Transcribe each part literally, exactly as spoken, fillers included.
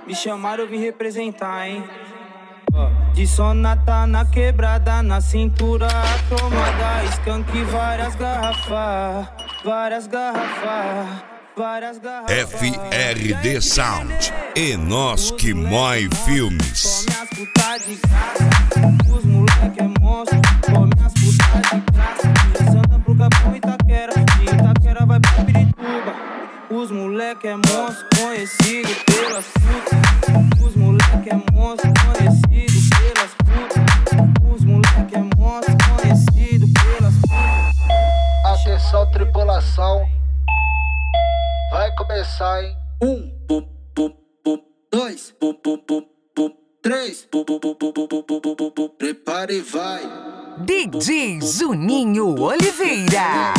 Me chamaram, eu vim representar, hein? De sonata na quebrada, na cintura a tomada, skunk várias garrafas, várias garrafas, várias garrafas. F R D Sound, e nós que mói filmes. Come as putas de graça, os moleque é monstro. Come as putas de graça, de Santa pro Capão Itaquera, de Itaquera vai pra Pirituba. Os moleque é monstro, conhecido pelas putas. Os moleque é monstro, conhecido pelas putas. Os moleque é monstro, conhecido pelas putas. Atenção, tripulação, vai começar, hein? Um, pum, pum, pum, dois, pum, pum, pum, pum, três, pum, pum, pum, pum, pum, pum, pum, pum, pum. Prepara e vai. D J Juninho Oliveira.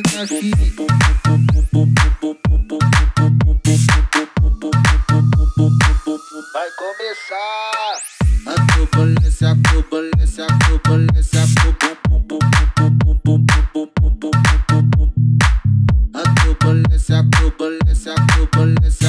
Vai começar. A turbulência, a turbulência, a turbulência, a turbulência, a turbulência, a turbulência,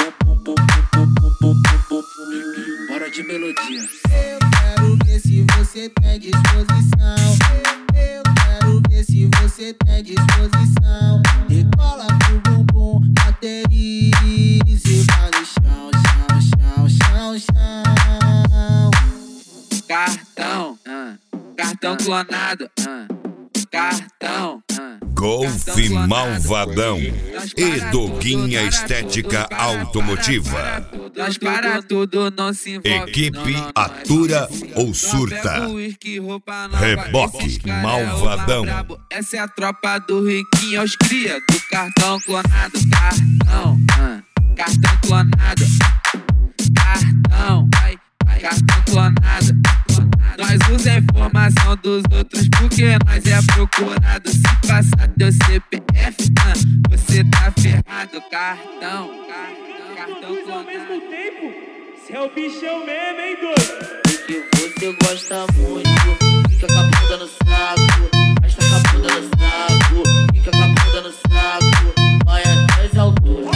bora de melodia. Eu quero ver se você tem disposição. Eu quero ver se você tem disposição. Decola pro bumbum, aterrize, vai no chão, chão, chão, chão, chão. Cartão, ah, cartão clonado, ah, cartão, ah. Golfe Malvadão e Doguinha Estética Automotiva. Nós para tudo, não se envolve. Equipe Atura ou Surta. Reboque Malvadão. Essa é a tropa do riquinho, os cria do cartão clonado. Cartão, ah, cartão clonado. Cartão, vai, vai, cartão clonado. Nós usa a informação dos outros porque nós é procurado. Se passar teu C P F, ah, você tá ferrado. Cartão, cartão, cartão Ao clonado. mesmo tempo, cê é o bichão mesmo, hein, doido? Porque você gosta muito, fica com a bunda no saco, mas tá com a bunda no saco, fica com a bunda no saco, vai até as alturas.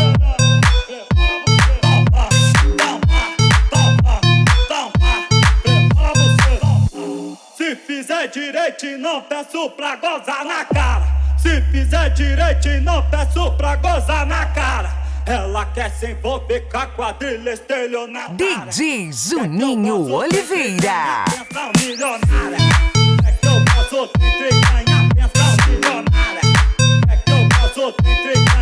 Se fizer direito e não peço pra gozar na cara. Se fizer direito e não peço pra gozar na cara. Ela quer se envolver com a quadrilha estelionatária. D J Juninho Oliveira. Pensão milionária. É que eu posso te entregar em pensão milionária. É que eu posso te entregar